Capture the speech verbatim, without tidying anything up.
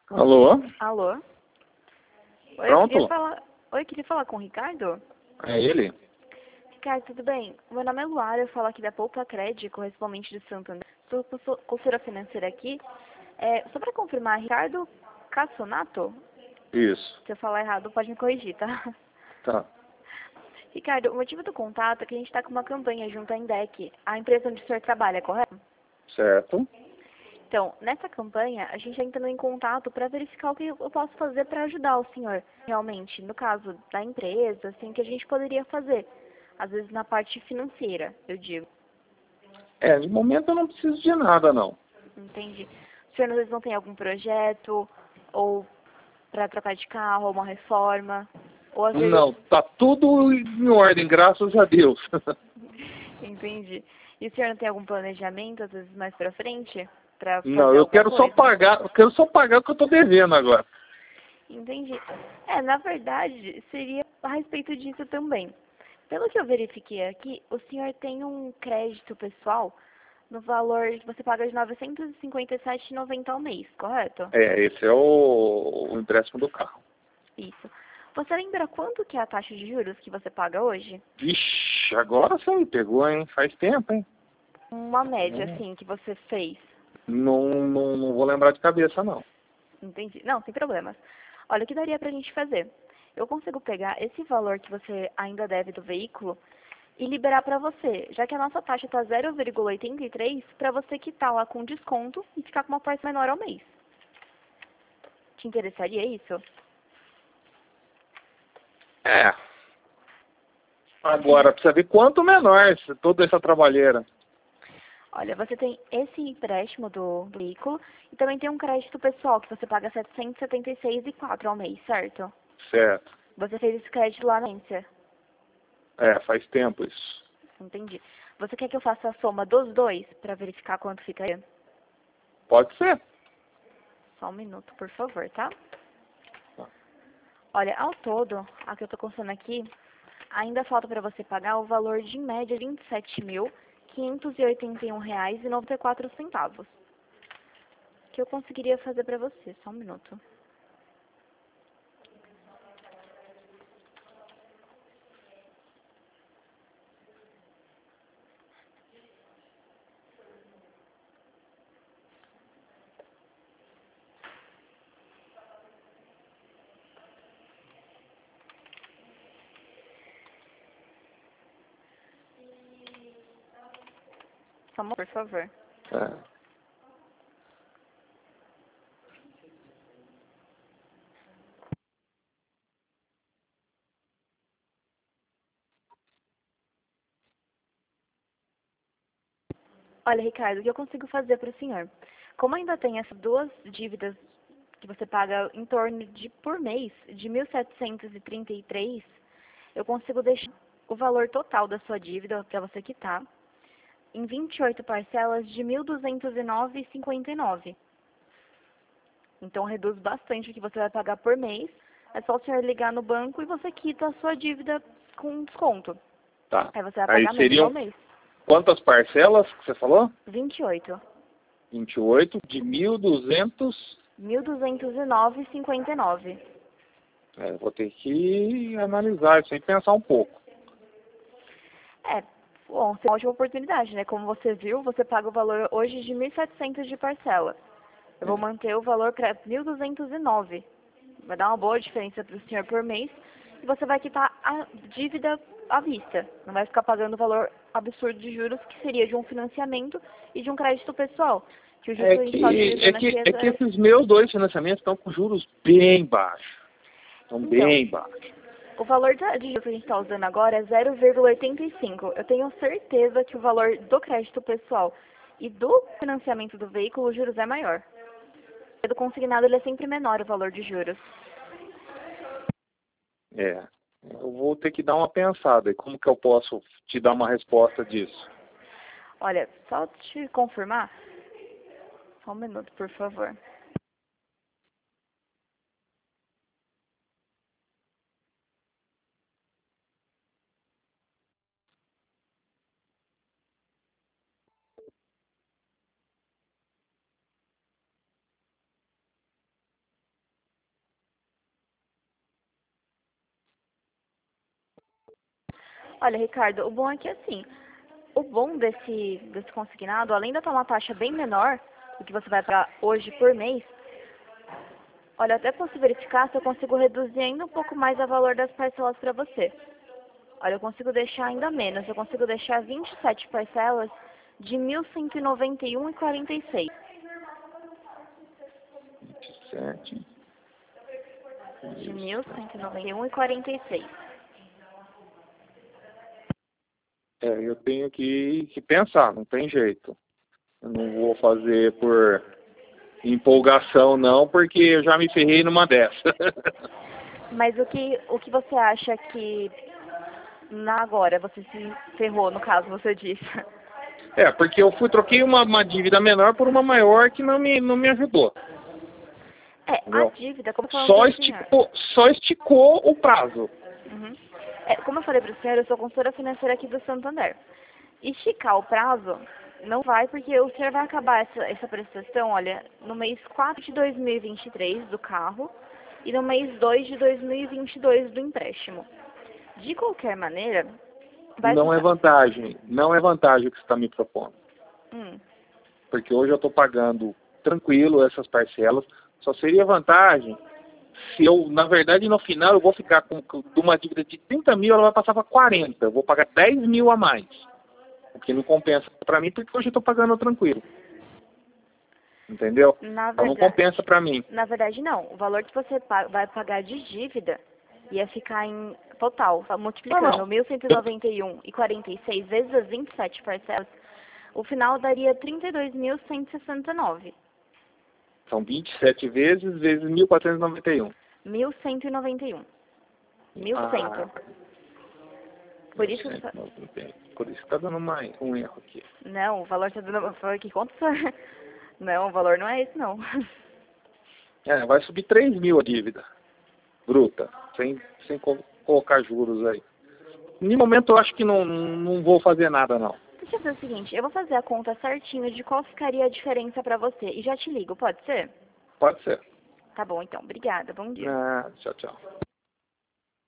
Alô? Alô? Oi, eu Pronto? queria falar... Oi, eu queria falar com o Ricardo. É ele? Ricardo, tudo bem? Meu nome é Luara, eu falo aqui da Poupa Cred, correspondente de Santander. Sou consul- consultora financeira aqui. É, só para confirmar, Ricardo Cassonato? Isso. Se eu falar errado, pode me corrigir, tá? Tá. Ricardo, o motivo do contato é que a gente está com uma campanha junto à Indec, a empresa onde o senhor trabalha, correto? Certo. Então, nessa campanha, a gente está entrando em contato para verificar o que eu posso fazer para ajudar o senhor, realmente. No caso da empresa, assim, que a gente poderia fazer. Às vezes na parte financeira, eu digo. É, de momento eu não preciso de nada, não. Entende? O senhor às vezes não tem algum projeto, ou para trocar de carro, ou uma reforma, ou às vezes... Não, tá tudo em ordem, graças a Deus. Entendi. E o senhor não tem algum planejamento, às vezes mais para frente, para Não, fazer eu alguma quero só coisa? pagar, eu quero só pagar o que eu tô devendo agora. Entendi. É, na verdade, seria a respeito disso também. Pelo que eu verifiquei aqui, o senhor tem um crédito pessoal no valor que você paga de novecentos e cinquenta e sete reais e noventa centavos ao mês, correto? É, esse é o, o empréstimo do carro. Isso. Você lembra quanto que é a taxa de juros que você paga hoje? Vixe, agora você me pegou, hein? Faz tempo, hein? Uma média, Não, assim, que você fez. não, não, não vou lembrar de cabeça, não. Entendi. Não, sem problemas. Olha, o que daria pra gente fazer? Eu consigo pegar esse valor que você ainda deve do veículo e liberar para você, já que a nossa taxa está zero vírgula oitenta e três, para você quitar lá com desconto e ficar com uma parcela menor ao mês. Te interessaria isso? É. Agora, precisa ver quanto menor esse- toda essa trabalheira. Olha, você tem esse empréstimo do veículo e também tem um crédito pessoal que você paga setecentos e setenta e seis reais e quatro centavos ao mês, certo? Certo. Você fez esse crédito lá na agência. É, faz tempo isso. Entendi. Você quer que eu faça a soma dos dois para verificar quanto ficaria? Pode ser. Só um minuto, por favor, tá? Tá. Olha, ao todo, a que eu estou constando aqui, ainda falta para você pagar o valor de, em média, vinte e sete mil, quinhentos e oitenta e um reais e noventa e quatro centavos. Que eu conseguiria fazer para você. Só um minuto. Só um, por favor. É. Olha, Ricardo, o que eu consigo fazer para o senhor? Como ainda tem essas duas dívidas que você paga em torno de, por mês, de mil setecentos e trinta e três, eu consigo deixar o valor total da sua dívida para você quitar em vinte e oito parcelas de mil duzentos e nove reais e cinquenta e nove. Então reduz bastante o que você vai pagar por mês. É só o senhor ligar no banco e você quita a sua dívida com desconto. Tá. Aí você vai Aí pagar menos ao seriam mês. quantas parcelas que você falou? vinte e oito. vinte e oito de mil e duzentos. mil duzentos e nove reais e cinquenta e nove. É, vou ter que analisar isso aí e pensar um pouco. É, bom, é uma ótima oportunidade, né? Como você viu, você paga o valor hoje de mil e setecentos de parcela. Eu vou É. manter o valor para mil duzentos e nove. Vai dar uma boa diferença para o senhor por mês. E você vai quitar a dívida à vista. Não vai ficar pagando o valor absurdo de juros que seria de um financiamento e de um crédito pessoal. Que o juros É que a gente está que, é utilizando que, aqui é que é... esses meus dois financiamentos estão com juros bem baixos. Estão Então, bem baixos. o valor da- de juros que a gente está usando agora é zero vírgula oitenta e cinco. Eu tenho certeza que o valor do crédito pessoal e do financiamento do veículo, os juros é maior. Do consignado, ele é sempre menor o valor de juros. É. Eu vou ter que dar uma pensada. E como que eu posso te dar uma resposta disso? Olha, só te confirmar. Só um minuto, por favor. Olha, Ricardo, o bom é que assim, o bom desse, desse consignado, além de eu ter uma taxa bem menor do que você vai pagar hoje por mês, olha, até posso verificar se eu consigo reduzir ainda um pouco mais o valor das parcelas para você. Olha, eu consigo deixar ainda menos, eu consigo deixar vinte e sete parcelas de mil cento e noventa e um reais e quarenta e seis vinte e sete. De mil cento e noventa e um reais e quarenta e seis. É, eu tenho que, que pensar, não tem jeito. Eu não vou fazer por empolgação não, porque eu já me ferrei numa dessa. Mas o que, o que você acha que na agora você se ferrou, no caso, você disse? É, porque eu fui, troquei uma, uma dívida menor por uma maior que não me, não me ajudou. É, a Entendeu? dívida, como eu falei Só para o senhor. esticou, só esticou o prazo. Uhum. É, como eu falei para o senhor, eu sou consultora financeira aqui do Santander. Esticar o prazo não vai, porque o senhor vai acabar essa, essa prestação, olha, no mês quatro de dois mil e vinte e três do carro e no mês dois de dois mil e vinte e dois do empréstimo. De qualquer maneira, vai Não é ficar... vantagem, não é vantagem o que você está me propondo. Hum. Porque hoje eu estou pagando tranquilo essas parcelas. Só seria vantagem se eu, na verdade, no final eu vou ficar com, com uma dívida de trinta mil, ela vai passar para quarenta. Eu vou pagar dez mil a mais. O que não compensa para mim, porque hoje eu estou pagando tranquilo. Entendeu? Na Então não verdade, compensa para mim. na verdade, não. O valor que você pa- vai pagar de dívida ia ficar em total, tá, Não, multiplicando não. mil cento e Eu- noventa e um reais e quarenta e seis vezes as vinte e sete parcelas, o final daria trinta e dois mil cento e sessenta e nove. São vinte e sete vezes, vezes mil quatrocentos e noventa e um. mil cento e noventa e um. mil e cem. Ah, Por isso que... Por isso que está dando uma, um erro aqui. Não, o valor está dando... Foi que conta, senhor? Não, o valor não é esse, não. É, vai subir três mil a dívida bruta, sem, sem co- colocar juros aí. No momento eu acho que não, não vou fazer nada não. Deixa eu fazer o seguinte, eu vou fazer a conta certinho de qual ficaria a diferença pra você e já te ligo, pode ser? Pode ser. Tá bom, então. Obrigada. Bom dia. Ah, tchau, tchau.